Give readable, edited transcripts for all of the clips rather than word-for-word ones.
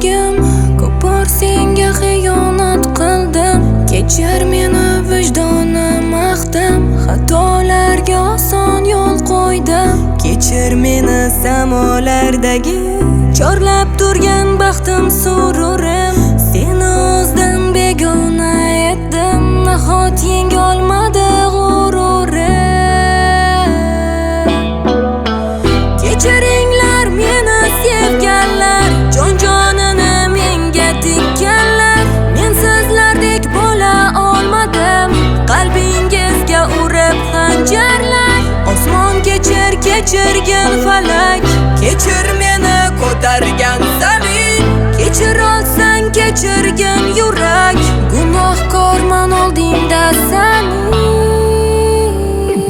sevgim, ko'p bor senga xiyonat qildim. Kechir meni vijdonim ahdim, xatolarga oson yo'l qo'ydim. Kechir meni samolardagi chorlab turgan baxtim sururim. Seni o'zdan begona etdim, nahot yenga olmadi g'ururim. Kechiringlar meni sevganlar, jon-jonini menga tikkanlar. Men sizlardek bo'la olmadim, qalbingizga urib xanjarlar. Osmon kechir, kechirgin falak, kechir meni ko'targan zamin. Kechir olsang kechirgin yurak, gunohkorman oldingda sanin.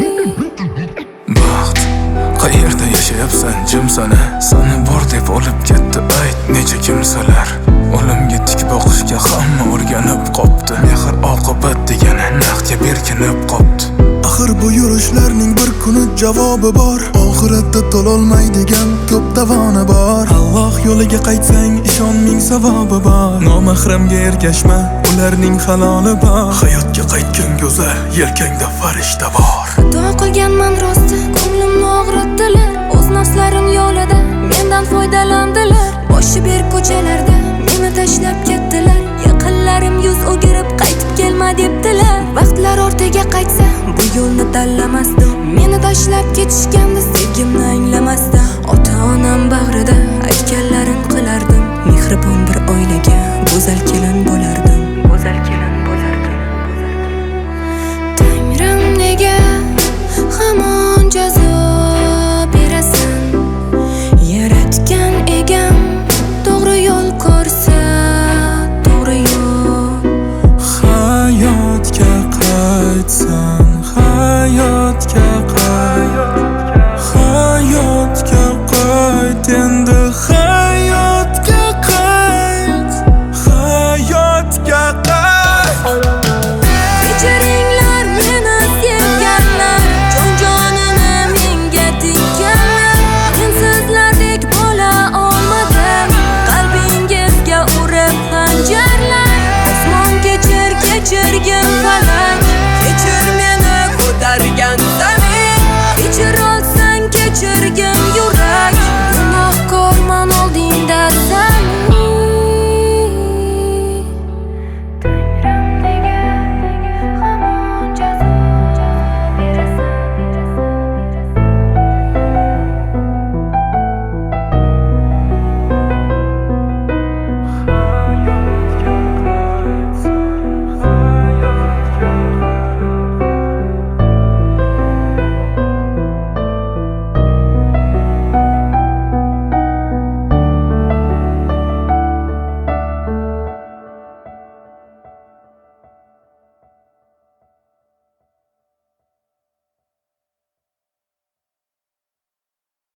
Baxt, qayerda yashayapsan jimsana? Sani bor deb olib ketdi ayt necha kimsalar. O'limga tik boqishga hamma o'rganib qopti. Mehr oqibat degani naqdga berkinib qopti. Axir bu yurishlarning bir kuni javobi bor. Oxiratda to'lolmaydigan ko'p davoni bor. Alloh yo'liga qaytsang ishon ming savobi bor. Nomahramga ergashma, ularning haloli bor. Hayotga qaytgan go'zal, yelkangda farishta bor. Xato qilganman rosti, ko'nglimni og'ritdilar. O'z nafslarim yo'lida mendan foydalandilar. Boshi ber ko'chalarda meni tashlab ketdilar. Yaqinlarim yuz o'girib qaytib kelma debdilar. Vaqtlar ortiga qaytsa bu yo'lni tanlamasdim. Meni tashlab ketishganda sevgimni anglamasdim. Ota-onam bag'rida